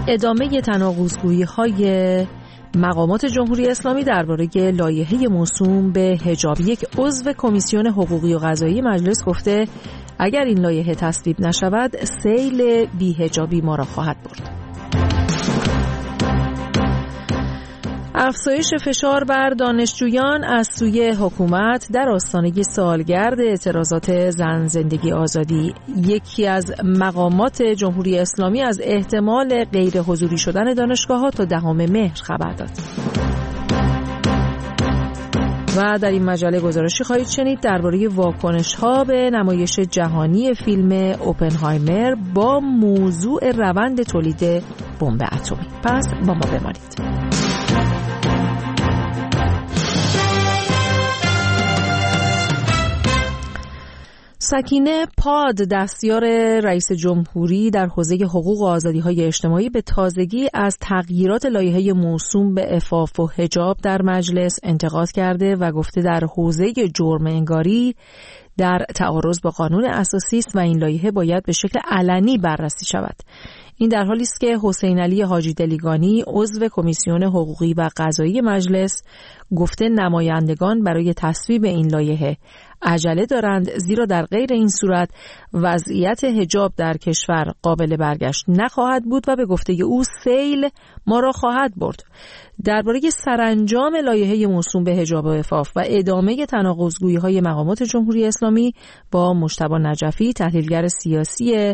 ادامه تناقض‌گویی‌های مقامات جمهوری اسلامی درباره لایحه موسوم به حجاب. یک عضو کمیسیون حقوقی و قضایی مجلس گفته اگر این لایحه تصویب نشود سیل بی‌حجابی ما را خواهد برد. افزایش فشار بر دانشجویان از سوی حکومت در آستانه سالگرد اعتراضات زن زندگی آزادی. یکی از مقامات جمهوری اسلامی از احتمال غیر حضوری شدن دانشگاه‌ها تا 10 مهر خبر داد. و در این مجله گزارشی خواهید شنید درباره واکنش‌ها به نمایش جهانی فیلم اوپنهایمر با موضوع روند تولید بمب اتمی. پس با ما بمانید. سکینه پاد، دستیار رئیس جمهوری در حوزه حقوق و آزادی‌های اجتماعی، به تازگی از تغییرات لایحه موسوم به عفاف و حجاب در مجلس انتقاد کرده و گفته در حوزه جرم انگاری در تعارض با قانون اساسی است و این لایحه باید به شکل علنی بررسی شود. این در حالی است که حسین علی حاجی دلیگانی، عضو کمیسیون حقوقی و قضایی مجلس، گفته نمایندگان برای تصویب این لایحه عجله دارند، زیرا در غیر این صورت وضعیت حجاب در کشور قابل برگشت نخواهد بود و به گفته او سیل ما را خواهد برد. درباره سرانجام لایحه موسوم به حجاب و عفاف و ادامه تناقض‌گویی‌های مقامات جمهوری اسلامی با مجتبی نجفی، تحلیلگر سیاسی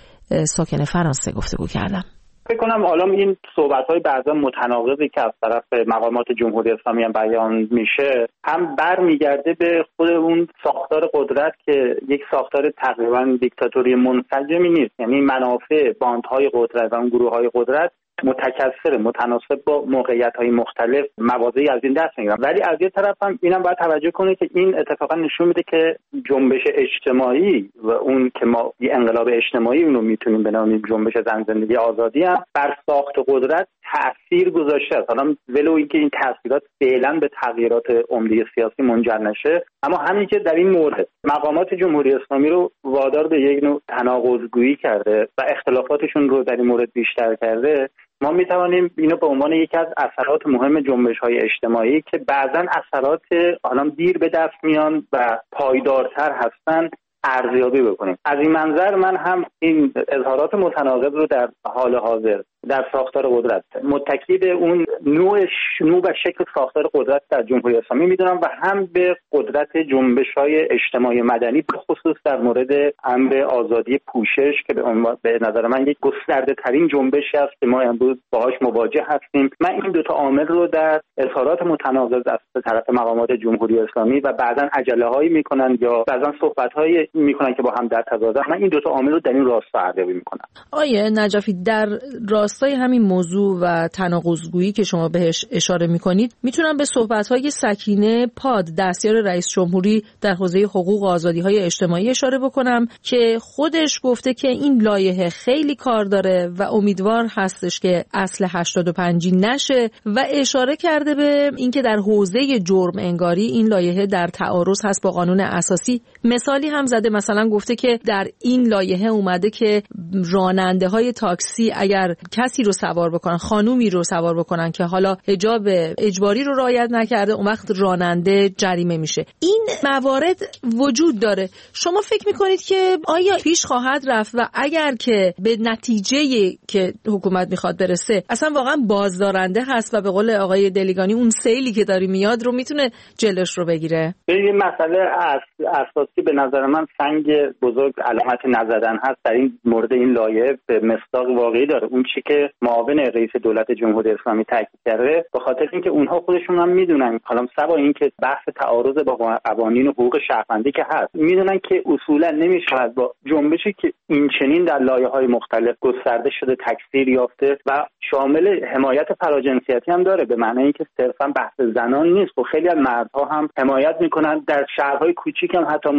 ساکن فرانسه، گفتگو کردم. فکر کنم حالا این صحبت‌های بعضا متناقضی که از طرف مقامات جمهوری اسلامی هم بیان میشه هم برمیگرده به خود اون ساختار قدرت که یک ساختار تقریبا دیکتاتوری منسجمی نیست. یعنی منافع باندهای قدرت و اون گروه‌های قدرت متکثر متناسب با موقعیت‌های مختلف مواضعی از این دست میگیرن. ولی از یه طرف هم اینم باید توجه کنه که این اتفاقا نشون میده که جنبش اجتماعی و اون که ما یه انقلاب اجتماعی اونو میتونیم بنامیم جنبش زن زندگی آزادی هم بر ساخت قدرت تأثیر گذاشته است. حالا ولو اینکه این تأثیرات فعلا به تغییرات عمده سیاسی منجر نشه، اما همین که در این مورد مقامات جمهوری اسلامی رو وادار به یک نوع تناقض‌گویی کرده و اختلافاتشون رو در این مورد بیشتر کرده، ما میتوانیم اینو به عنوان یکی از اثرات مهم جنبش‌های اجتماعی که بعضاً اثرات آنها دیر به دست میان و پایدارتر هستن ارزیابی بکنیم. از این منظر من هم این اظهارات متناقض رو در حال حاضر در ساختار قدرت متکی به اون نوع و شکل ساختار قدرت در جمهوری اسلامی میدونم و هم به قدرت جنبش‌های اجتماعی مدنی به خصوص در مورد امر آزادی پوشش که به نظر من یک گسترده ترین جنبشی است که ما امروز باهاش مواجه هستیم. من این دو تا عامل رو در اظهارات متناقض از طرف مقامات جمهوری اسلامی و بعضن عجله‌هایی میکنن یا بعضن صحبت‌هایی میکنن که با هم در تضادن، من این دو تا عامل رو در این راستا ارزیابی میکنم. آیه نجفی، در راستای همین موضوع و تناقض‌گویی که شما بهش اشاره میکنید میتونم به صحبت‌های سکینه پاد، دستیار رئیس جمهوری در حوزه حقوق و آزادی‌های اجتماعی اشاره بکنم که خودش گفته که این لایحه خیلی کار داره و امیدوار هستش که اصل 85 نشه و اشاره کرده به اینکه در حوزه جرم انگاری این لایحه در تعارض هست با قانون اساسی. مثالی هم زده، مثلا گفته که در این لایحه اومده که راننده‌های تاکسی اگر کسی رو سوار بکنن، خانومی رو سوار بکنن که حالا حجاب اجباری رو رعایت نکرده، اون وقت راننده جریمه میشه. این موارد وجود داره. شما فکر میکنید که آیا پیش خواهد رفت و اگر که به نتیجه‌ای که حکومت میخواد برسه اصلا واقعا بازدارنده هست و به قول آقای دلیگانی اون سیلی که داری میاد رو میتونه جلوش رو بگیره؟ این مسئله اساسی به نظر من سنگ بزرگ علامت نزدن هست در این مورد. این لایحه به مصداق واقعی داره. اون چی که معاون رئیس دولت جمهوری اسلامی تاکید کرده، به خاطر اینکه اونها خودشون هم میدونن، حالا سوا اینکه بحث تعارض با قوانین و حقوق شهروندی که هست، میدونن که اصولا نمیشه با جنبشی که این چنین در لایه‌های مختلف گسترده شده تکثیر یافته و شامل حمایت فراجنسیتی هم داره، به معنی اینکه صرفا بحث زنان نیست و خیلی از مردها هم حمایت میکنن. در شهرهای کوچیک هم حتی ما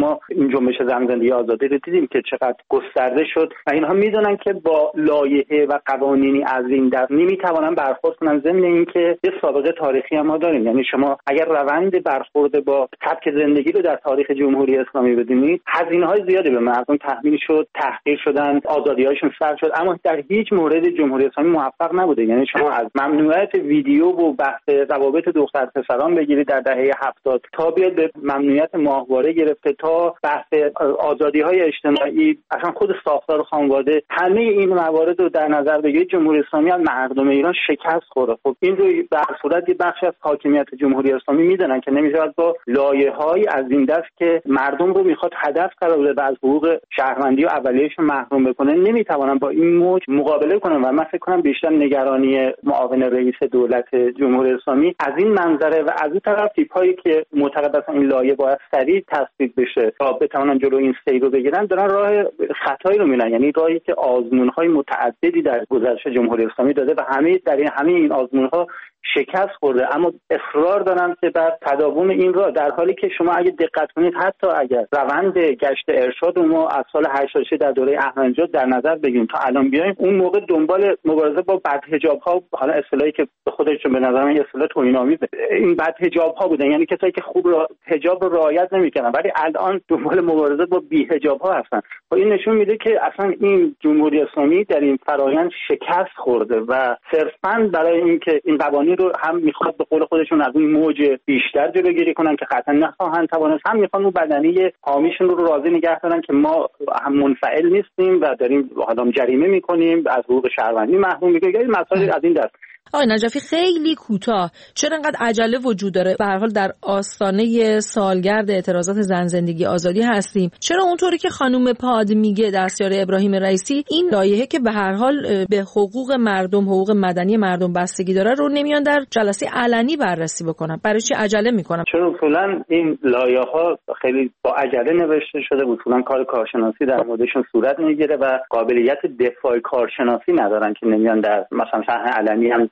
ما این جنبش زن زندگی آزادی رو دیدیم که چقدر گسترده شد و اینها میدونن که با لایحه و قوانینی از این دست نمیتوانن برخورد کنن، ضمن اینکه یه سابقه تاریخی هم ما داریم. یعنی شما اگر روند برخورد با سبک زندگی رو در تاریخ جمهوری اسلامی ببینید، هزینه‌های زیادی به مردم تحمیل شد، تحقیر شدن، آزادی‌هاشون سلب شد، اما در هیچ مورد جمهوری اسلامی موفق نبوده. یعنی شما از ممنوعیت ویدیو و بحث روابط دختر پسران بگیرید در دهه 70 تا بیاد به ممنوعیت ماهواره گرفته تا بحث آزادی‌های اجتماعی، اصلا خود ساختار خانواده، همه این موارد رو در نظر بگیرید جمهوری اسلامی از مردم ایران شکست خورده. خب این رو در صورت یه بخشی از حاکمیت جمهوری اسلامی میدونن که نمی‌شود با لایحه‌های از این دست که مردم رو میخواد هدف قرار بده و از حقوق شهروندی و اولیه‌شون محروم بکنه، نمیتوانن با این موج مقابله کنن. و من فکر کنم بیشتر نگرانی معاون رئیس دولت جمهوری اسلامی از این منظره و از اون طرف تیپ‌هایی که معتقد هستن این لایحه باید سریع تصویب بشه تا بتونن جلو این سیر رو بگیرن، دارن راه خطایی رو میرن. یعنی راهی که آزمون‌های متعددی در گذشته جمهوری اسلامی داده و همه این آزمون‌ها شکست خورده، اما اصرار دارن که بر تداوم این راه، در حالی که شما اگه دقت کنید حتی اگر روند گشت ارشاد ما از سال 86 در دوره احمدی‌نژاد در نظر بگیریم تا الان بیایم، اون موقع دنبال مبارزه با بدحجاب‌ها، حالا اصطلاحی که خودشون به نظر من اصطلاح توهین‌آمیزه، این بدحجاب‌ها بودن، یعنی کسایی که خوب حجاب رو رعایت نمی‌کردن، ولی الان دنبال مبارزه با بی‌حجاب‌ها هستن. و این نشون میده که اصلا این جمهوری اسلامی در این فرآیند شکست خورده و صرفاً برای اینکه این قوانین رو هم میخواد به قول خودشون از اون موج بیشتر جلوگیری کنن که قطعا نخواهند توانست، هم میخوان اون بدنی حامیشون رو راضی نگه دارن که ما هم منفعل نیستیم و داریم آدم جریمه میکنیم، از حقوق شهروندی محروم میکنیم، یعنی مسائل از این دست. آقای نجفی خیلی کوتاه، چرا انقدر عجله وجود داره؟ به هر حال در آستانه سالگرد اعتراضات زن زندگی آزادی هستیم. چرا اونطوری که خانم پاد میگه دستیار ابراهیم رئیسی، این لایحه که به هر حال به حقوق مردم، حقوق مدنی مردم بستگی داره رو نمیان در جلسه علنی بررسی بکنن؟ برای چی عجله میکنن؟ چون اصولا این لایحه‌ها خیلی با عجله نوشته شده، اصولا کار کارشناسی در موردشون صورت میگیره و قابلیت دفاع کارشناسی ندارن که نمیان در مثلا صحنه علنی هم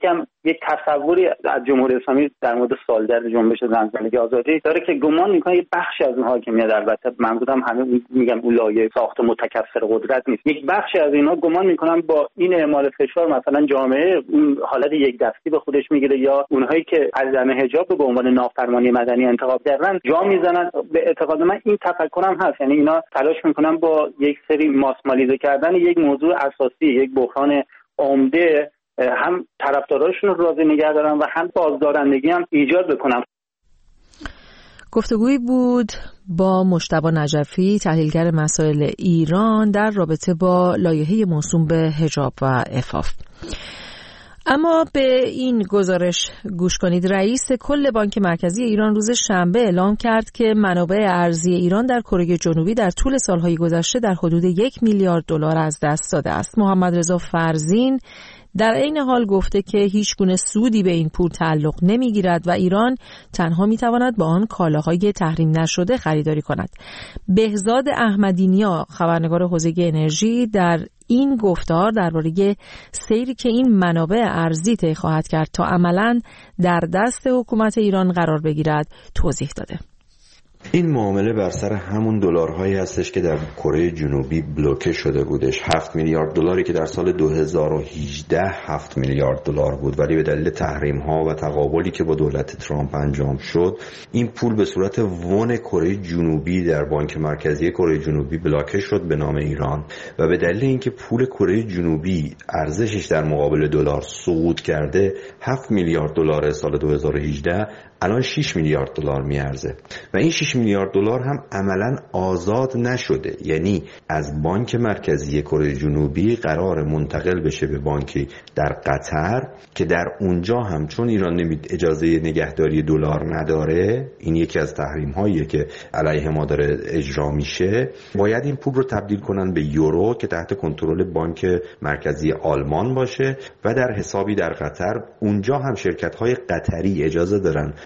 یک تصوری از جمهوری اسلامی در مورد سالگرد جنبش زن زندگی آزادی داره که گمان میکنه یک بخشی از اون حاکمیت، البته منظورم همه میگم اون لایه ساخت متکثر قدرت نیست، یک بخشی از اینا گمان میکنن با این اعمال فشار مثلا جامعه اون حالت یک دستی به خودش میگیره، یا اونهایی که عدم حجاب رو به عنوان نافرمانی مدنی انتخاب کردن جا میزنن. به اعتقاد من این تفکرم هست، یعنی اینا تلاش میکنن با یک سری ماسمالیزه کردن یک موضوع اساسی، یک بحران عمده، هم طرفداراشون رو راضی نگه دارن و هم بازدارندگی هم ایجاد بکنن. گفتگویی بود با مجتبی نجفی، تحلیلگر مسائل ایران، در رابطه با لایحه موسوم به حجاب و عفاف. اما به این گزارش گوش کنید. رئیس کل بانک مرکزی ایران روز شنبه اعلام کرد که منابع ارزی ایران در کره جنوبی در طول سالهای گذشته در حدود 1 میلیارد دلار از دست داده است. محمد رضا فرزین در عین حال گفته که هیچ گونه سودی به این پول تعلق نمیگیرد و ایران تنها میتواند با آن کالاهای تحریم نشده خریداری کند. بهزاد احمدی‌نیا، خبرنگار حوزه انرژی، در این گفتار درباره سیری که این منابع ارزی طی خواهد کرد تا عملاً در دست حکومت ایران قرار بگیرد توضیح داده. این معامله بر سر همون دلارهایی هستش که در کره جنوبی بلوکه شده بودش. 7 میلیارد دلاری که در سال 2018 7 میلیارد دلار بود، ولی به دلیل تحریم ها و تقابلی که با دولت ترامپ انجام شد، این پول به صورت وون کره جنوبی در بانک مرکزی کره جنوبی بلوکه شد به نام ایران و به دلیل اینکه پول کره جنوبی ارزشش در مقابل دلار سقوط کرده، 7 میلیارد دلار سال 2018 الان 6 میلیارد دلار میارزه و این 6 میلیارد دلار هم عملاً آزاد نشده، یعنی از بانک مرکزی کره جنوبی قرار منتقل بشه به بانکی در قطر که در اونجا هم چون ایران اجازه نگهداری دلار نداره، این یکی از تحریم هاییه که علیه ما داره اجرا میشه، باید این پول رو تبدیل کنن به یورو که تحت کنترل بانک مرکزی آلمان باشه و در حسابی در قطر. اونجا هم شرکت های قطری اجازه دارن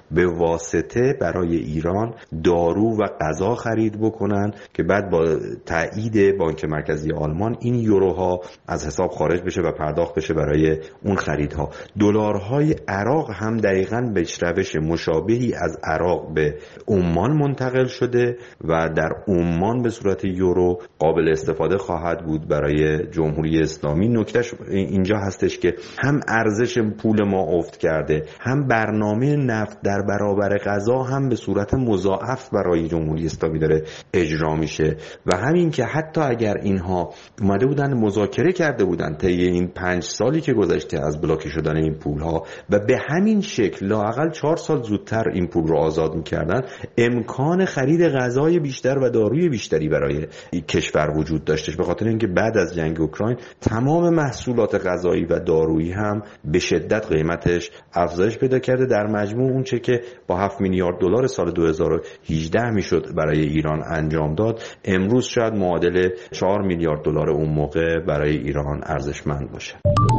به واسطه برای ایران دارو و غذا خرید بکنن که بعد با تایید بانک مرکزی آلمان این یوروها از حساب خارج بشه و پرداخت بشه برای اون خریدها. دلارهای عراق هم دقیقاً به روش مشابهی از عراق به عمان منتقل شده و در عمان به صورت یورو قابل استفاده خواهد بود برای جمهوری اسلامی. نکتهش اینجا هستش که هم ارزش پول ما افت کرده، هم برنامه نفت در برابر غذا هم به صورت مضاعف برای جمهوری اسلامی داره اجرا میشه و همین که حتی اگر اینها اومده بودن مذاکره کرده بودن طی این 5 سالی که گذشته از بلاک شدن این پولها و به همین شکل لااقل 4 سال زودتر این پول رو آزاد میکردن، امکان خرید غذای بیشتر و داروی بیشتری برای کشور وجود داشتش، به خاطر اینکه بعد از جنگ اوکراین تمام محصولات غذایی و دارویی هم به شدت قیمتش افزایش پیدا کرده. در مجموع اون چه که با 7 میلیارد دلار سال 2018 میشد برای ایران انجام داد، امروز شاید معادل 4 میلیارد دلار اون موقع برای ایران ارزشمند باشه.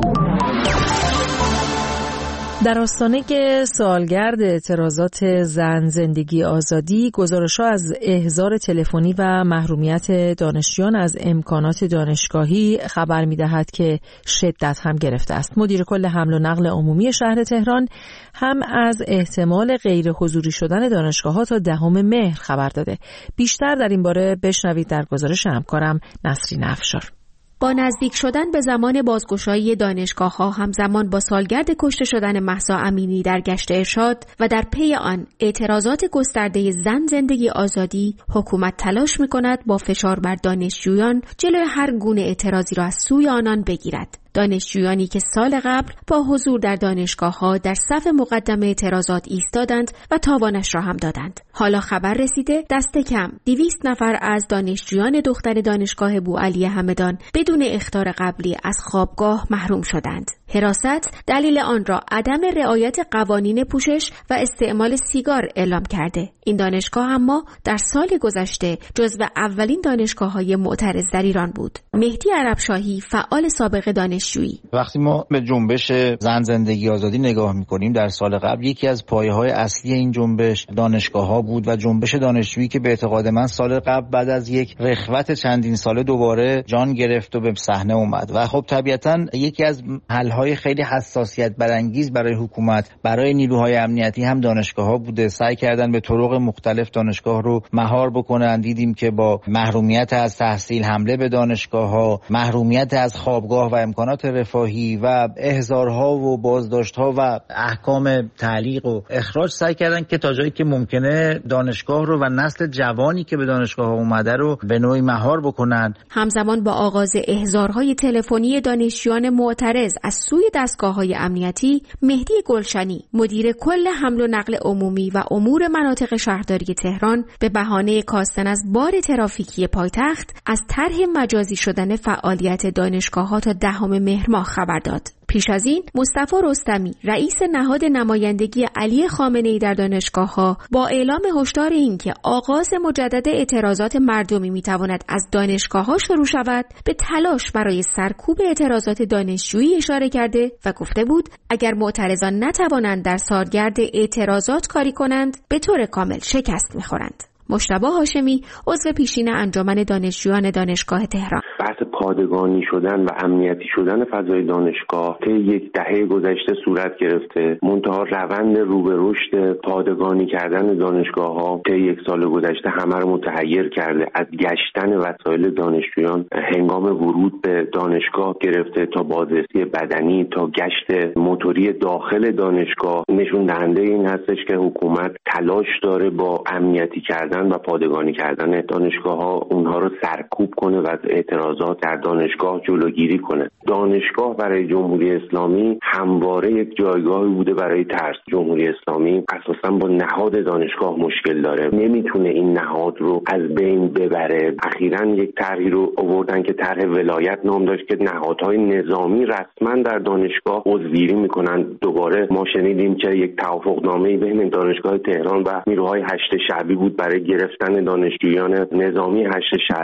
در آستانه سالگرد اعتراضات زن زندگی آزادی، گزارش‌ها از احضار تلفنی و محرومیت دانشجویان از امکانات دانشگاهی خبر می‌دهد که شدت هم گرفته است. مدیر کل حمل و نقل عمومی شهر تهران هم از احتمال غیر حضوری شدن دانشگاه‌ها تا 10 مهر خبر داده. بیشتر در این باره بشنوید در گزارش همکارم نسرین افشار. با نزدیک شدن به زمان بازگشایی دانشگاه‌ها همزمان با سالگرد کشته شدن مهسا امینی در گشت ارشاد و در پی آن اعتراضات گسترده زن زندگی آزادی، حکومت تلاش می‌کند با فشار بر دانشجویان جلوی هر گونه اعتراضی را از سوی آنان بگیرد. دانشجویانی که سال قبل با حضور در دانشگاه‌ها در صف مقدم اعتراضات ایستادند و تاوانش را هم دادند. حالا خبر رسیده دست کم 200 نفر از دانشجویان دختر دانشگاه بوعلی همدان بدون اخطار قبلی از خوابگاه محروم شدند. حراست دلیل آن را عدم رعایت قوانین پوشش و استعمال سیگار اعلام کرده. این دانشگاه اما در سال گذشته جزو اولین دانشگاه‌های معترض در ایران بود. مهدی عربشاهی، فعال سابق دانشجویی: وقتی ما به جنبش زن زندگی آزادی نگاه می‌کنیم، در سال قبل یکی از پایه‌های اصلی این جنبش دانشگاه‌ها بود و جنبش دانشجویی که به اعتقاد من سال قبل بعد از یک رخوت چندین ساله دوباره جان گرفت و به صحنه اومد و خب طبیعتاً یکی از حل‌های خیلی حساسیت برانگیز برای حکومت، برای نیروهای امنیتی هم دانشگاه‌ها بوده. سعی کردن به طرق مختلف دانشگاه رو مهار بکنن. دیدیم که با محرومیت از تحصیل، حمله به دانشگاه‌ها، محرومیت از خوابگاه و امکانات رفاهی و احضارها و بازداشت‌ها و احکام تعلیق و اخراج سعی کردن که تا جایی که ممکنه دانشگاه رو و نسل جوانی که به دانشگاه اومده رو به نوعی مهار بکنن. همزمان با آغاز احضارهای تلفنی دانشجویان معترض از سوی دستگاه‌های امنیتی، مهدی گلشنی، مدیر کل حمل و نقل عمومی و امور مناطق شهرداری تهران، به بهانه کاستن از بار ترافیکی پایتخت از طرح مجازی شدن فعالیت دانشگاه‌ها تا 10 مهر ماه خبر داد. پیش از این مصطفی رستمی، رئیس نهاد نمایندگی علی خامنه‌ای در دانشگاه‌ها، با اعلام هشدار این که آغاز مجدد اعتراضات مردمی می‌تواند از دانشگاه‌ها شروع شود، به تلاش برای سرکوب اعتراضات دانشجویی اشاره کرده و گفته بود اگر معترضان نتوانند در سالگرد اعتراضات کاری کنند، به طور کامل شکست می‌خورند. مجتبی هاشمی، عضو پیشین انجمن دانشجویان دانشگاه تهران: بحث پادگانی شدن و امنیتی شدن فضای دانشگاه طی یک دهه گذشته صورت گرفته. منتها روند رو به رشد پادگانی کردن دانشگاه‌ها طی یک سال گذشته همه رو متحیر کرده. از گشتن وسایل دانشجویان هنگام ورود به دانشگاه گرفته تا بازرسی بدنی تا گشت موتوری داخل دانشگاه، نشون دهنده این هستش که حکومت تلاش داره با امنیتی کردن و پادگانی کردن دانشگاه‌ها اونها رو سرکوب کنه و از اعتراضات در دانشگاه جلوگیری کنه. دانشگاه برای جمهوری اسلامی همواره یک جایگاهی بوده برای ترس. جمهوری اسلامی اساساً با نهاد دانشگاه مشکل داره، نمیتونه این نهاد رو از بین ببره. اخیراً یک طرحی رو آوردن که طرح ولایت نام داشت که نهادهای نظامی رسما در دانشگاه عضوگیری میکنن. دوباره ما شنیدیم که یک توافقنامه‌ای بین دانشگاه تهران و نیروهای هشت شعبی بود برای گرفتن دانشجویان نظامی هشت شعبی.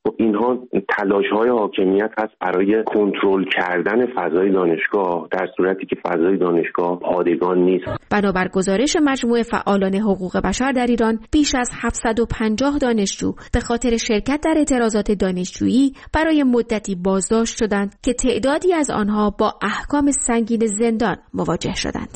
اینها تلاش‌های حاکمیت هست برای کنترل کردن فضای دانشگاه، در صورتی که فضای دانشگاه پادگان نیست. بنابر گزارش مجموعه فعالان حقوق بشر در ایران، بیش از 750 دانشجو به خاطر شرکت در اعتراضات دانشجویی برای مدتی بازداشت شدند که تعدادی از آنها با احکام سنگین زندان مواجه شدند.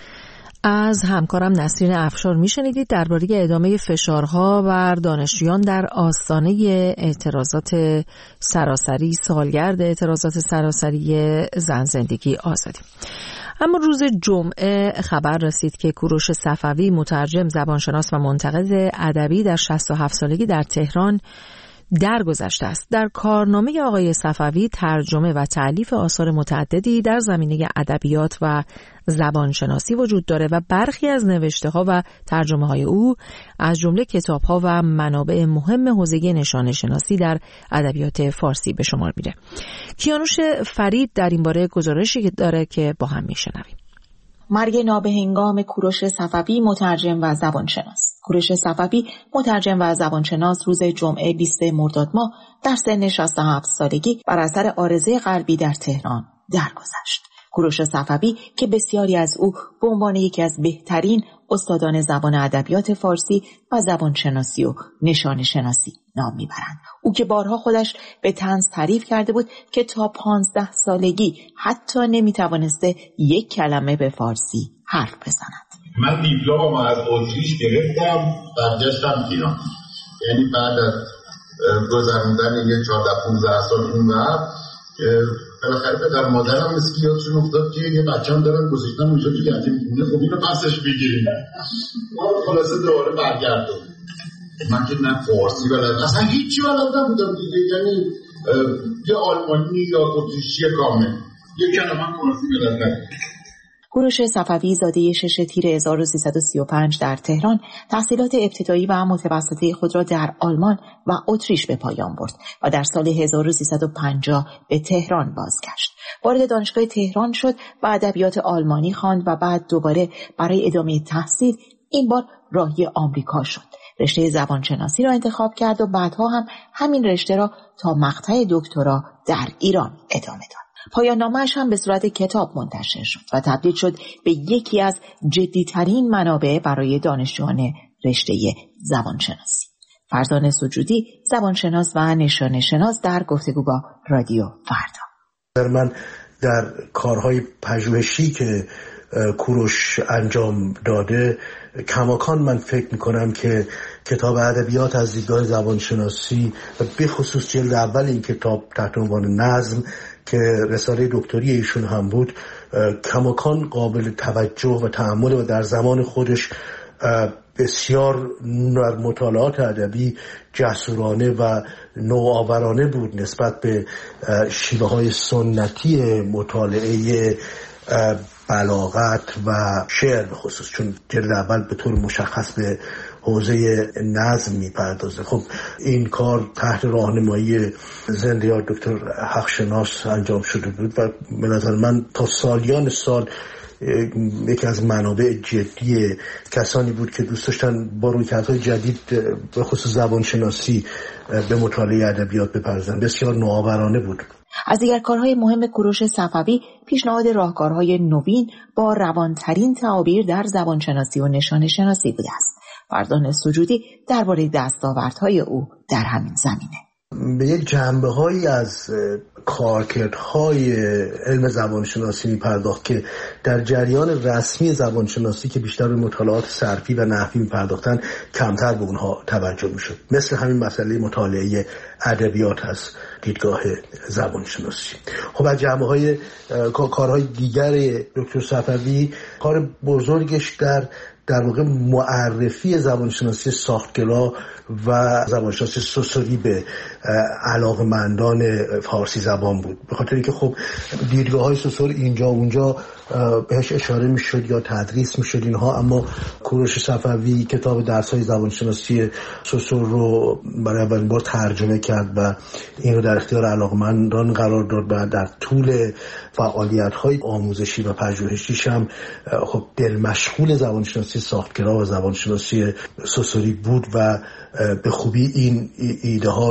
از همکارم نسرین افشار میشنیدید درباره ادامه فشارها بر دانشجویان در آستانه اعتراضات سراسری، سالگرد اعتراضات سراسری زن زندگی آزادی. اما روز جمعه خبر رسید که کوروش صفوی، مترجم، زبانشناس و منتقد ادبی در 67 سالگی در تهران درگذشته است. در کارنامه آقای صفوی ترجمه و تألیف آثار متعددی در زمینه ادبیات و زبانشناسی وجود داره و برخی از نوشته‌ها و ترجمه‌های او از جمله کتاب‌ها و منابع مهم حوزه نشانه‌شناسی در ادبیات فارسی به شمار میره. کیانوش فرید در این باره گزارشی داره که با هم میشنویم. مرگ نابهنگام کوروش صفوی، مترجم و زبانشناس. کوروش صفوی، مترجم و زبانشناس، روز جمعه 20 مرداد ماه در سن 67 سالگی بر اثر عارضه قلبی در تهران درگذشت. کوروش صفوی که بسیاری از او به عنوان یکی از بهترین استادان زبان ادبیات فارسی و زبانشناسی و نشانه‌شناسی نام میبرند. او که بارها خودش به طنز تعریف کرده بود که تا 15 سالگی حتی نمیتوانسته یک کلمه به فارسی حرف بزند. من دیپلمم از اتریش گرفتم، برگشتم ایران. یعنی بعد از گذروندن یه 14-15 سال اونور بالاخره پدر مادرم مثل یادشون افتاد که یه بچه‌م دارن گذاشتن اونجا تو یتیمخونه، خب اینو پسش بگیریم. ما خلاصه دوباره برگردم. من که نه فارسی بلد، اصلا هیچی بلد نبودم دیگه، یعنی یه آلمانی یا اتریشی کامل، یه کلمه فارسی بلد نبودم. کوروش صفوی زاده 6 تیر 1335 در تهران تحصیلات ابتدایی و متوسطه خود را در آلمان و اتریش به پایان برد و در سال 1350 به تهران بازگشت. وارد دانشگاه تهران شد و ادبیات آلمانی خواند و بعد دوباره برای ادامه تحصیل این بار راهی آمریکا شد. رشته زبانشناسی را انتخاب کرد و بعدها هم همین رشته را تا مقطع دکترا در ایران ادامه داد. پایان نامه‌اش هم به صورت کتاب منتشر شد و تبدیل شد به یکی از جدی‌ترین منابع برای دانشجویان رشته زبانشناسی. فرزانه سجودی، زبانشناس و نشانه‌شناس، در گفتگو با رادیو فردا. من در کارهای پژوهشی که کوروش انجام داده کماکان من فکر میکنم که کتاب ادبیات از دیدگاه زبانشناسی و به خصوص جلد اول این کتاب تحت عنوان نظم که رساله دکتری ایشون هم بود کماکان قابل توجه و تأمل و در زمان خودش بسیار در مطالعات ادبی جسورانه و نوآورانه بود نسبت به شیوه‌های سنتی مطالعه بلاغت و شعر به خصوص، چون جلد اول به طور مشخص به حوزه نظم میپردازه. خب این کار تحت راهنمایی زنده‌یار دکتر حقشناس انجام شده بود و به نظر من تا سالیان سال یکی از منابع جدی کسانی بود که دوست داشتن با رویکردهای جدید به خصوص زبانشناسی به مطالعه ادبیات بپردازن. بسیار نوآورانه بود. از دیگر کارهای مهم کوروش صفوی پیشنهاد راهکارهای نوین با روانترین تعابیر در زبانشناسی و نشانه‌شناسی بوده است. فرزانه سجودی درباره دستاوردهای او در همین زمینه به یک جنبه‌هایی از کارکردهای علم زبانشناسی می‌پرداخت که در جریان رسمی زبانشناسی که بیشتر به مطالعات صرفی و نحوی می‌پرداختن کمتر به اونها توجه می‌شد. مثل همین مسئله مطالعه ادبیات از دیدگاه زبانشناسی. خب از جنبه‌های کارهای دیگر دکتر صفوی کار بزرگش در واقع معرفی زبانشناسی ساختگرا و زبانشناسی سوسوری به علاقمندان فارسی زبان بود، به خاطر اینکه خب دیدگاه‌های سوسور اینجا اونجا بهش اشاره میشد یا تدریس میشد اینها، اما کوروش صفوی کتاب درس‌های زبانشناسی سوسور رو برای اولین بار ترجمه کرد و این رو در اختیار علاقمندان قرار داد و در طول فعالیت‌های آموزشی و پژوهشیش هم خب دل مشغول زبانشناسی ساختگرا و زبانشناسی سوسوری بود و به خوبی این ایده ها رو تدریس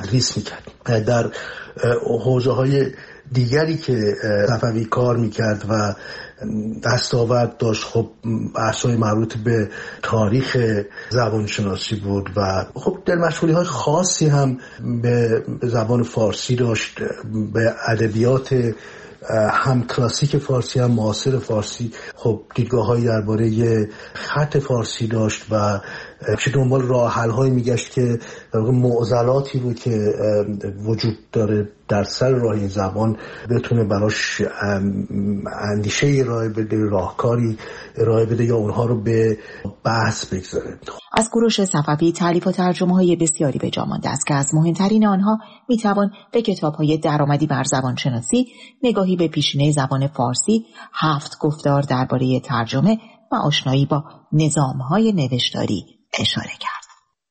تدریس میکردیم. در حوزه‌های دیگری که صفوی کار میکرد و دستاورد داشت، خب بحث‌های مربوط به تاریخ زبانشناسی بود و خب دلمشغولی‌های خاصی هم به زبان فارسی داشت، به ادبیات هم کلاسیک فارسی هم معاصر فارسی. خب دیدگاه‌هایی درباره خط فارسی داشت و چه دنبال راه حل‌هایی میگشت که معضلاتی رو که وجود داره در سر راه زبان بتونه براش اندیشه ارائه بده، راهکاری ارائه بده یا اونها رو به بحث بگذاره. از کوروش صفوی تالیف و ترجمه‌های بسیاری به جا مانده است که از مهمترین آنها میتوان به کتاب‌های درآمدی بر زبانشناسی، نگاهی به پیشینه زبان فارسی، 7 گفتار درباره ترجمه و آشنایی با نظام‌های نوشتاری اشاره کرد.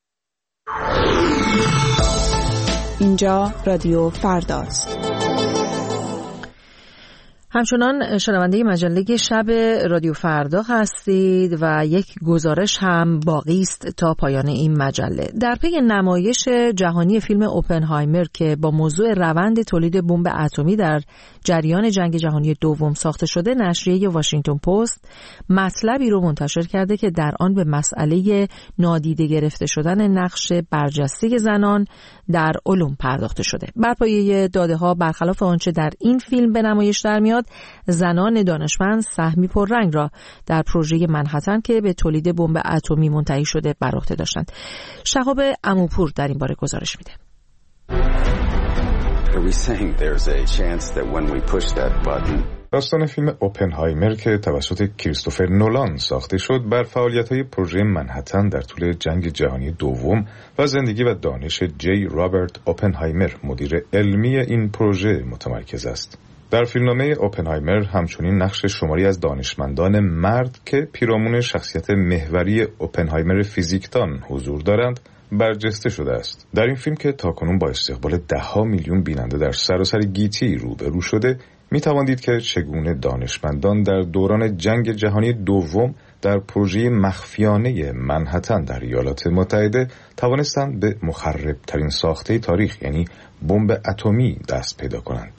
اینجا رادیو فرداست. همچنان شنونده مجله شب رادیو فردا هستید و یک گزارش هم باقی است تا پایان این مجله. در پی نمایش جهانی فیلم اوپنهایمر که با موضوع روند تولید بمب اتمی در جریان جنگ جهانی دوم ساخته شده، نشریه واشنگتن پست مطلبی رو منتشر کرده که در آن به مسئله نادیده گرفته شدن نقش برجسته زنان در علوم پرداخته شده. بر پایه داده‌ها برخلاف آنچه در این فیلم به نمایش در میاد، زنان دانشمند سهمی پررنگ را در پروژه منهتن که به تولید بمب اتمی منتهی شده بر عهده داشتند. شهاب عموپور در این باره گزارش میده. داستان فیلم اوپنهایمر که توسط کریستوفر نولان ساخته شد بر فعالیت‌های پروژه منهتن در طول جنگ جهانی دوم و زندگی و دانش جی رابرت اوپنهایمر، مدیر علمی این پروژه، متمرکز است. در فیلمنامه اوپنهایمر همچنین نقش شماری از دانشمندان مرد که پیرامون شخصیت محوری اوپنهایمر فیزیکدان حضور دارند برجسته شده است. در این فیلم که تاکنون با استقبال 10 میلیون بیننده در سراسر گیتی روبرو شده، می توان دید که چگونه دانشمندان در دوران جنگ جهانی دوم در پروژه مخفیانه منهتن در ایالات متحده توانستند به مخربترین ساخته تاریخ، یعنی بمب اتمی، دست پیدا کنند.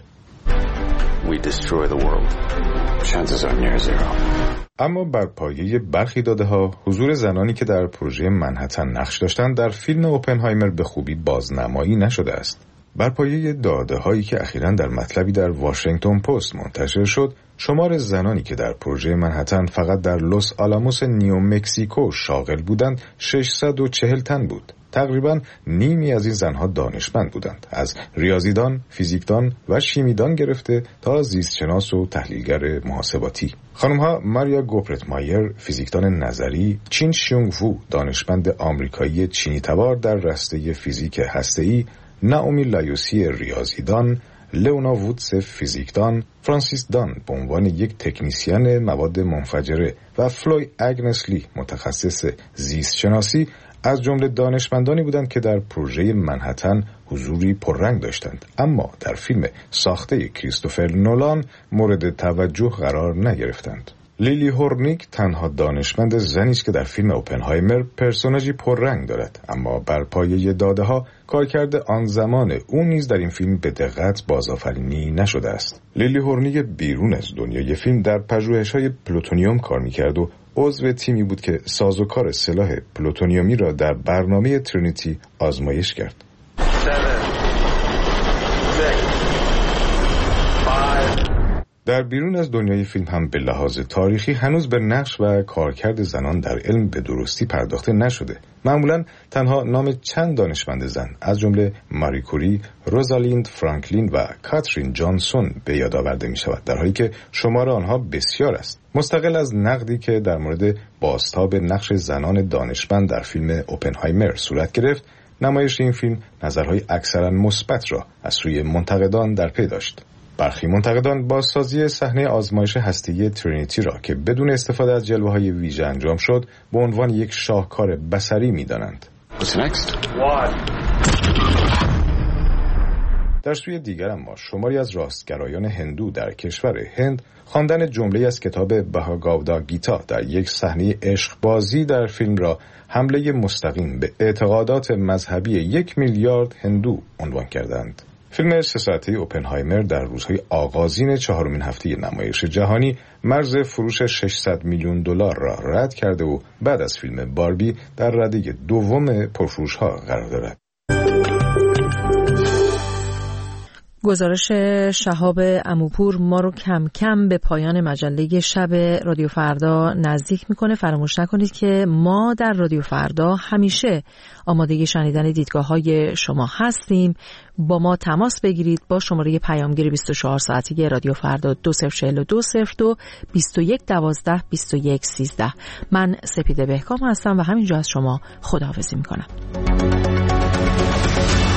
We destroy the world. Chances are near zero. اما بر پایه برخی داده‌ها حضور زنانی که در پروژه منهتن نقش داشتند در فیلم اوپنهایمر به خوبی بازنمایی نشده است. بر پایه داده‌هایی که اخیراً در مطلبی در واشنگتن پست منتشر شد، شمار زنانی که در پروژه منهتن فقط در لس آلاموس نیومکزیکو شاغل بودند 640 تن بود. تقریباً نیمی از این زنها دانشمند بودند، از ریاضیدان، فیزیکدان و شیمیدان گرفته تا زیستشناس و تحلیلگر محاسباتی. خانم‌ها ماریا گوپرتمایر، فیزیکدان نظری، چین شیونگ وو، دانشمند آمریکایی چینی تبار در رشته فیزیک هسته‌ای، نائومی لایوسی ریاضیدان، لئونا وودز فیزیکدان، فرانسیس دان به عنوان یک تکنیسیان مواد منفجره و فلوی اگنسلی متخصص زیست شناسی از جمله دانشمندانی بودند که در پروژه منهتن حضوری پررنگ داشتند، اما در فیلم ساخته کریستوفر نولان مورد توجه قرار نگرفتند. لیلی هورنیک تنها دانشمند زنی است که در فیلم اوپنهایمر پرسوناژی پررنگ دارد، اما بر پایه داده‌ها کارکرد آن زمان او نیز در این فیلم به دقت بازآفرینی نشده است. لیلی هورنیک بیرون از دنیای فیلم در پژوهش‌های پلوتونیوم کار می‌کرد و عضو تیمی بود که سازوکار سلاح پلوتونیومی را در برنامه ترینیتی آزمایش کرد. در بیرون از دنیای فیلم هم به لحاظ تاریخی هنوز به نقش و کارکرد زنان در علم به درستی پرداخته نشده. معمولاً تنها نام چند دانشمند زن از جمله ماری کوری، روزالیند فرانکلین و کاترین جانسون به یاد آورده می شود، در حالی که شمار آنها بسیار است. مستقل از نقدی که در مورد بازتاب نقش زنان دانشمند در فیلم اوپنهایمر صورت گرفت، نمایش این فیلم نظرهای اکثراً مثبت را از سوی منتقدان در پی داشت. برخی منتقدان بازسازی صحنه آزمایش هسته‌ای ترینیتی را که بدون استفاده از جلوه‌های ویژه انجام شد به عنوان یک شاهکار بصری می‌دانند. در سوی دیگر اما شماری از راستگرایان هندو در کشور هند خواندن جمله‌ای از کتاب بهاگاودا گیتا در یک صحنه عشق بازی در فیلم را حمله مستقیم به اعتقادات مذهبی 1 میلیارد هندو عنوان کردند. فیلم 3 ساعته اوپنهایمر در روزهای آغازین 4مین هفته نمایش جهانی مرز فروش $600 میلیون را رد کرده و بعد از فیلم باربی در رده دوم پرفروش‌ها قرار دارد. گزارش شهاب عموپور ما رو کم کم به پایان مجله شب رادیو فردا نزدیک میکنه. فراموش نکنید که ما در رادیو فردا همیشه آماده شنیدن دیدگاه‌های شما هستیم. با ما تماس بگیرید با شماره پیامگیر 24 ساعتی رادیو فردا 204202 2112 2113. من سپیده بهکام هستم و همینجا از شما خداحافظی میکنم.